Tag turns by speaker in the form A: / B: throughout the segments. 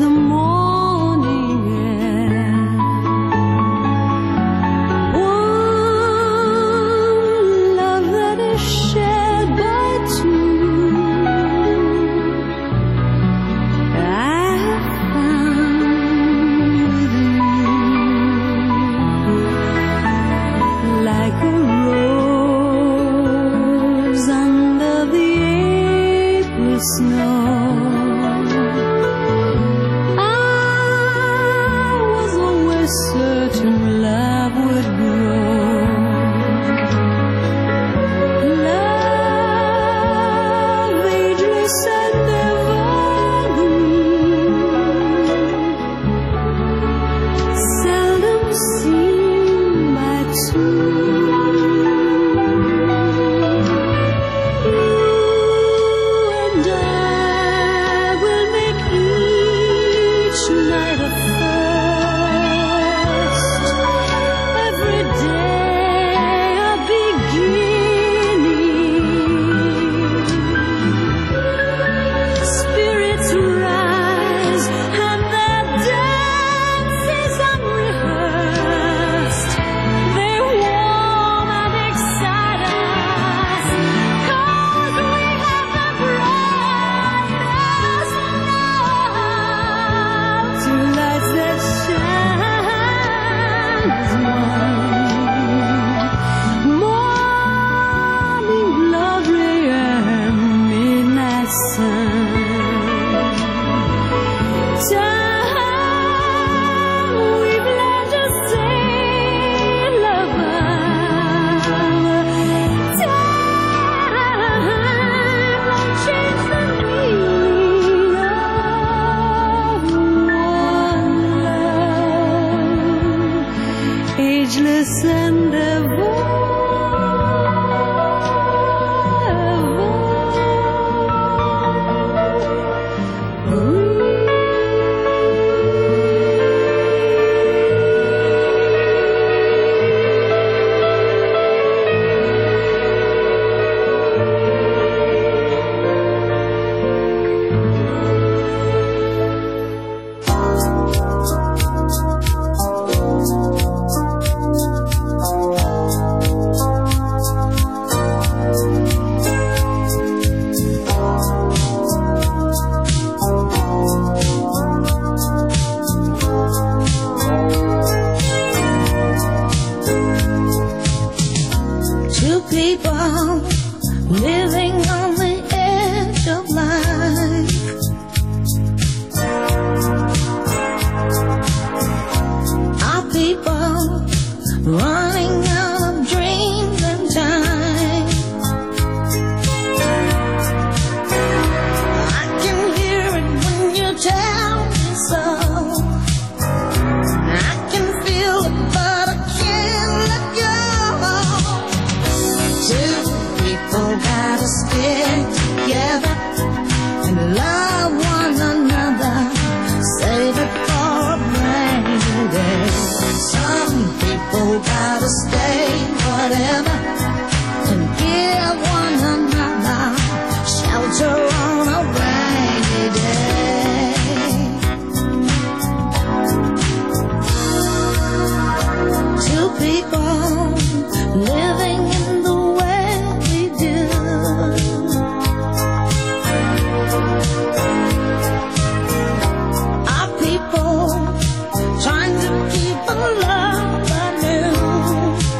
A: the morning air. One love that is shared by two, I have found with you, like a rose under the April snow. Certain love would grow, love ageless and evergreen, seldom seen by two. You and I will make each night a ageless and ever.
B: People living on the edge of life, our people running out of dreams and time. I can hear it when you tell me so. I can feel it, but I can't let go. Two people gotta stick together and love one another. Save it for a rainy day. Some people gotta stay whatever and give one another shelter on a rainy day. Two people living in the way we do. Our people trying to keep a love anew.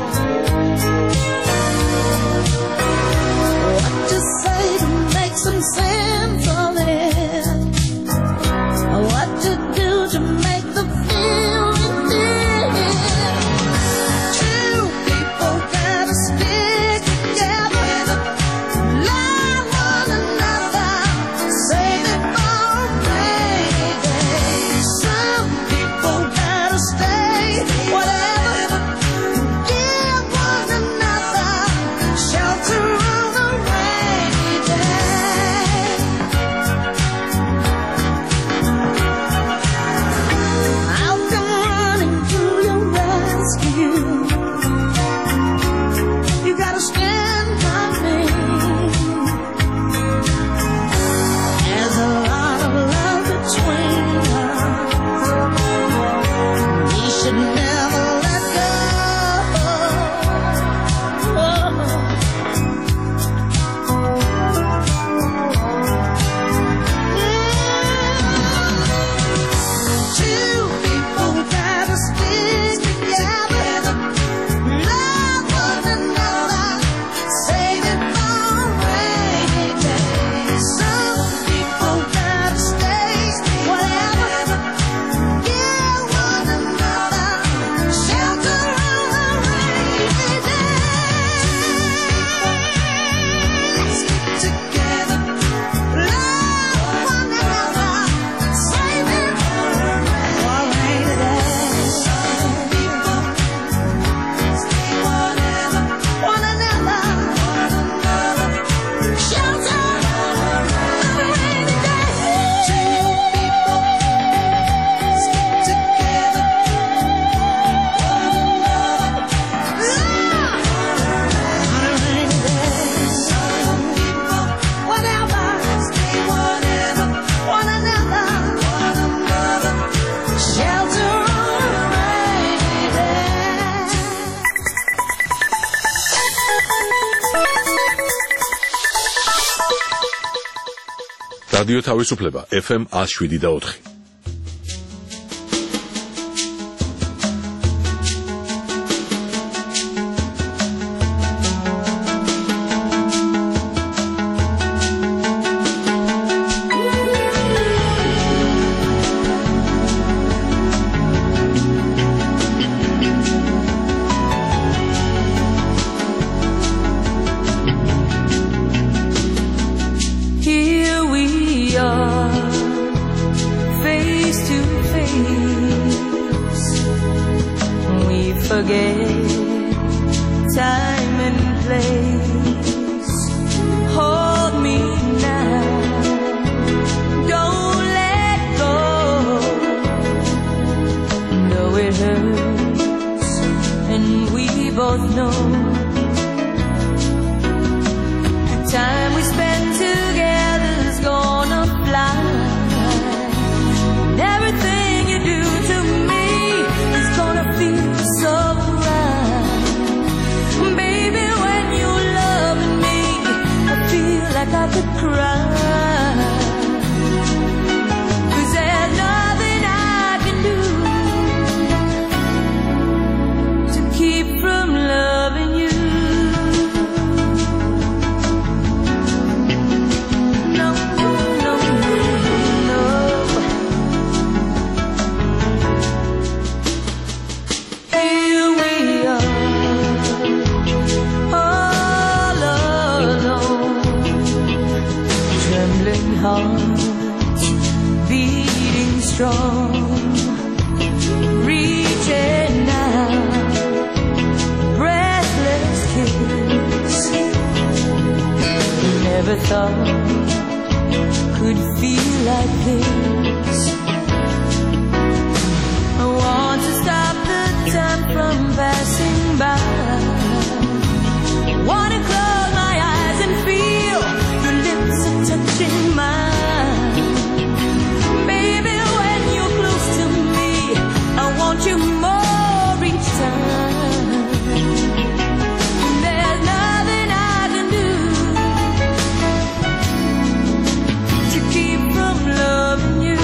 C: რადიო თავისუფლება FM 107.4.
A: Keep from loving you.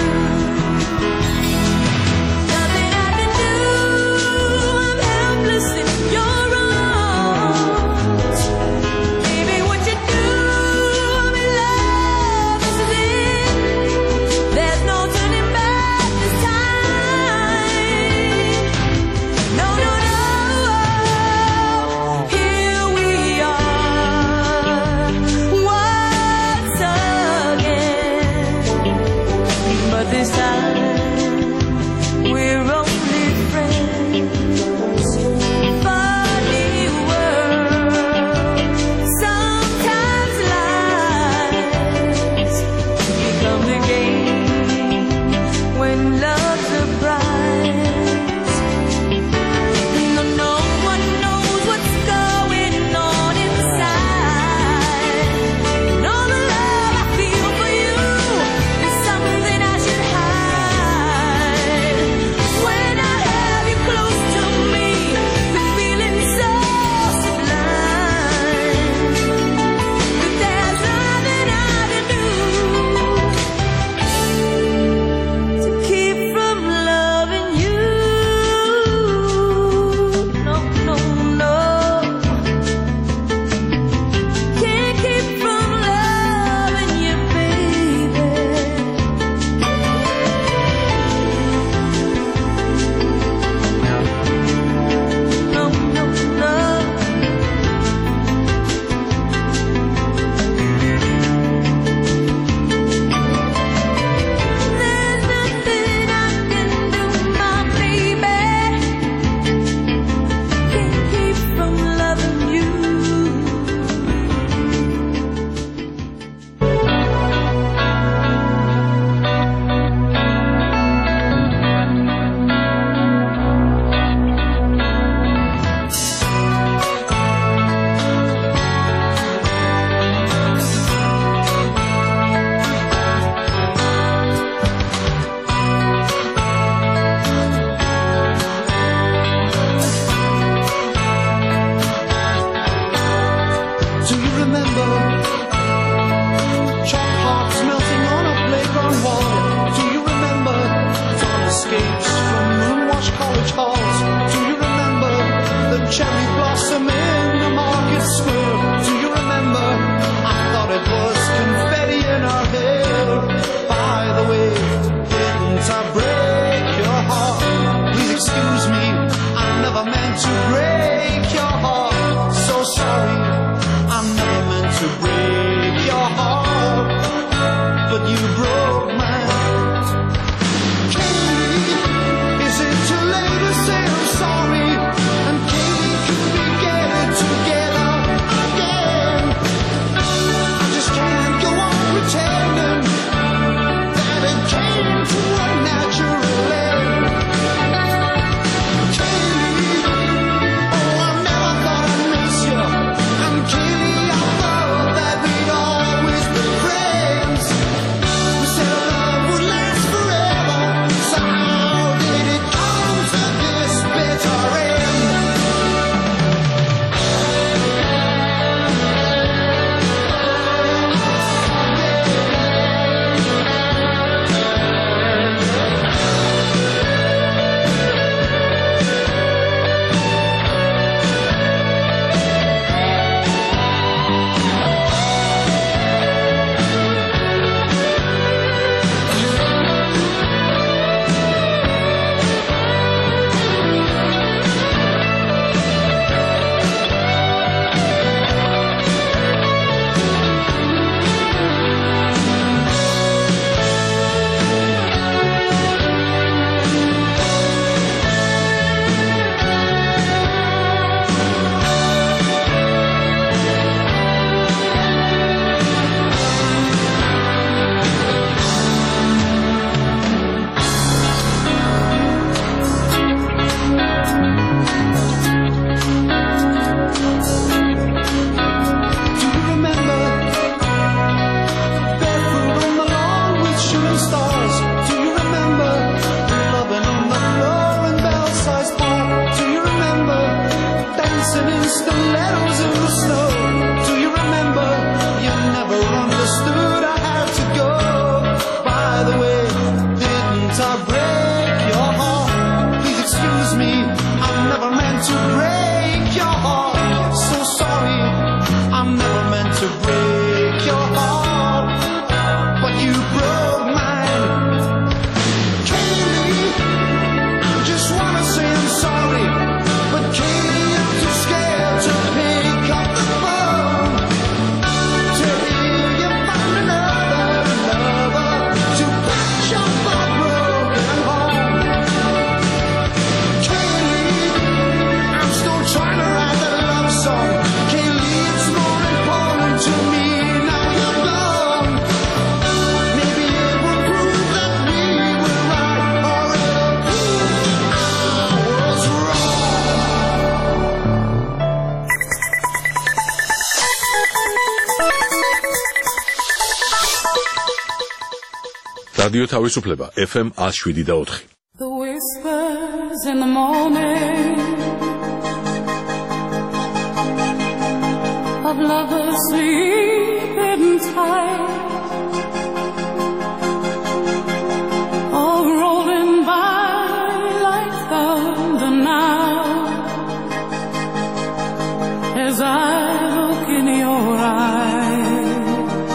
D: meant to break your heart. So sorry, I'm never meant to break your heart, but you broke mine. Kaylee, just wanna say I'm sorry, but Kaylee, I'm too scared to pick up the phone. Till you find another lover to patch up our broken home. Kaylee, I'm still trying to write that love song. Kaylee, it's more important to me now you're gone. Maybe it will prove that we were right, or it'll prove I was wrong.
C: რადიო თავისუფლება FM 107.4.
A: The whispers in the morning of lovers sleeping tight, all rolling by like thunder now, as I look in your eyes.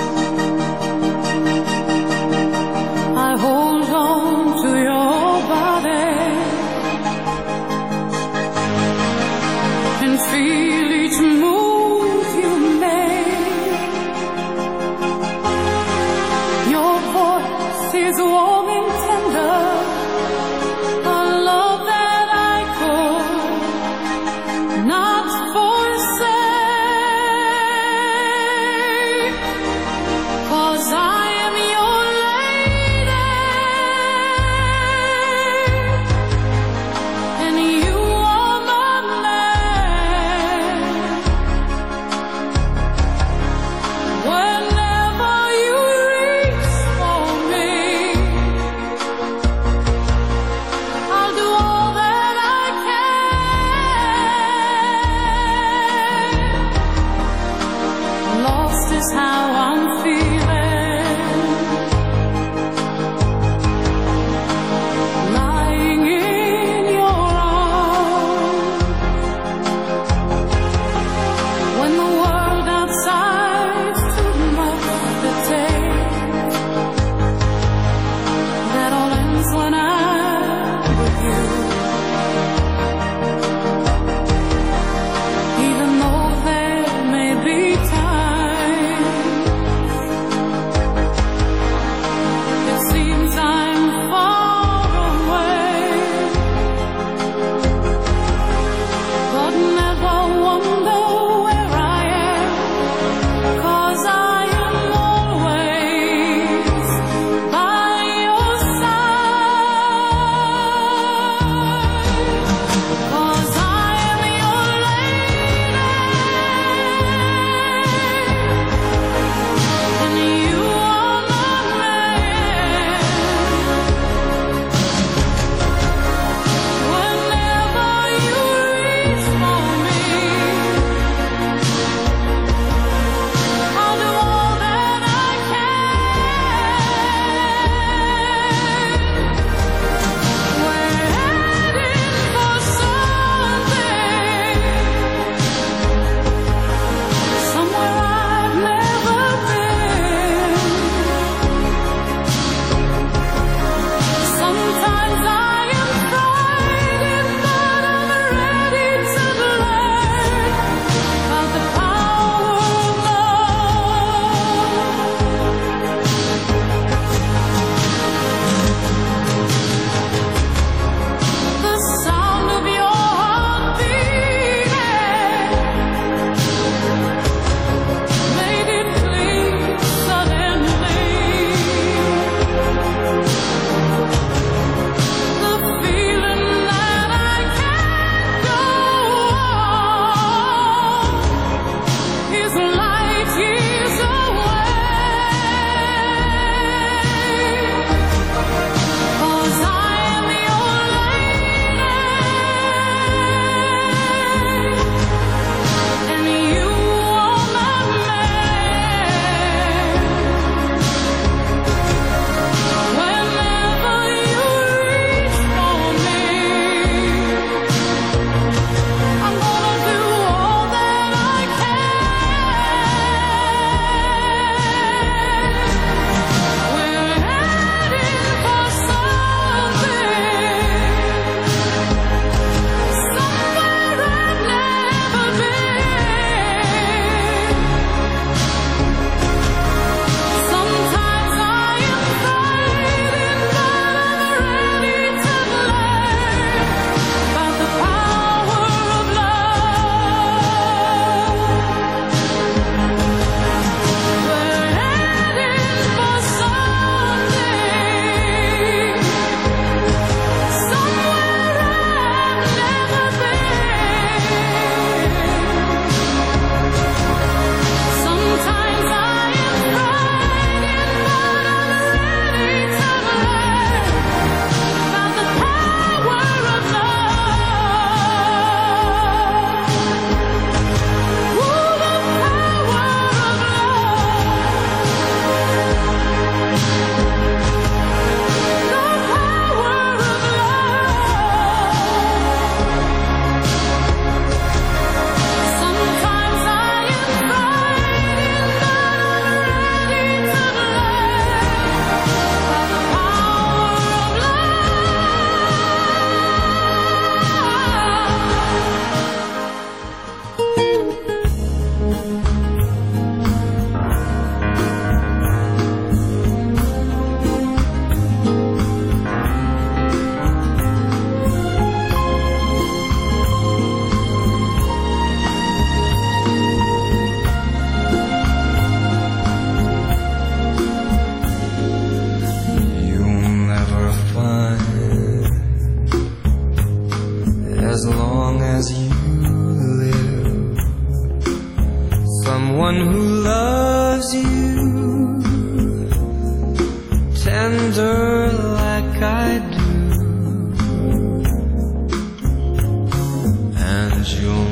A: I hold on to your body and feel each move you make.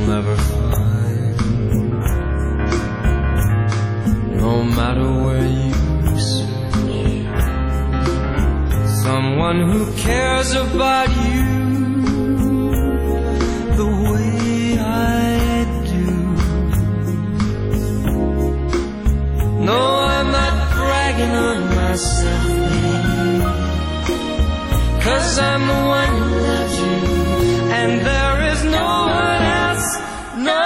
E: never find, no matter where you search, someone who cares about you the way I do. No, I'm not bragging on myself, baby, 'cause I'm the one who loves you, and there is no one else, no.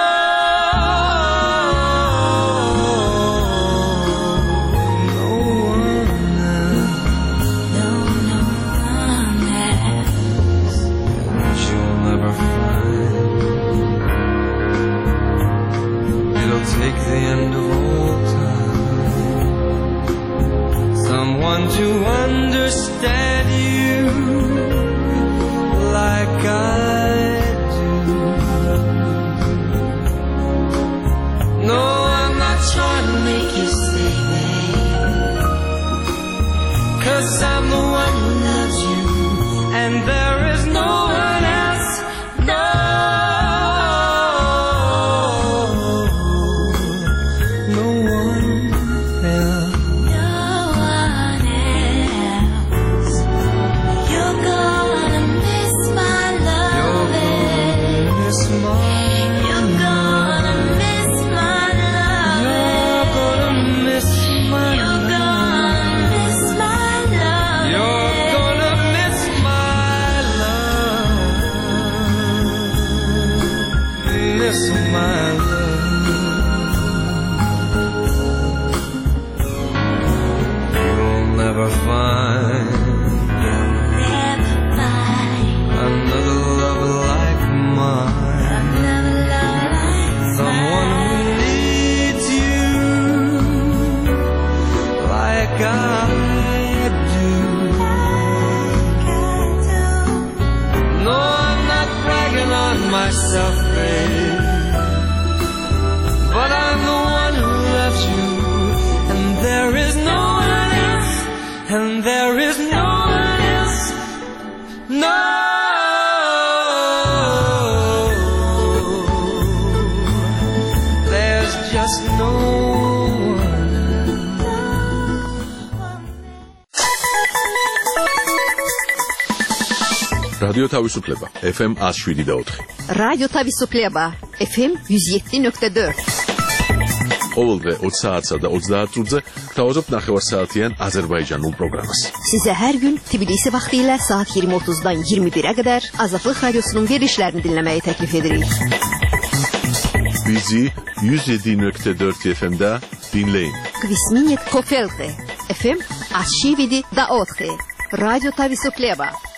E: Take the end of all time, someone to understand you like I do. No, I'm not trying to make you stay, babe, 'cause I'm the one who loves you, and there is no one else, no. Myself, babe, but I'm the one who loves you, and there is no one else, and there is no one else, no. There's just no one else.
C: Radio Tavisupleba, FM 107.4.
F: Radio Tavisupleba, FM 107.4.
C: ყოველ დღე 20 საათსა და 30 წუთზე გთავაზობთ ნახევარსაათიან აზერბაიჯანულ პროგრამას.
F: Sizə hər gün Tbilisi vaxtı ilə saat 20:30-dan 21-ə qədər Azadlıq Radiosunun verilişlərini dinləməyi təklif edirik.
C: Bizi 107.4 FM-də dinləyin.
F: Kvisminit Kofelte, FM 107.4. Radio Tavisupleba.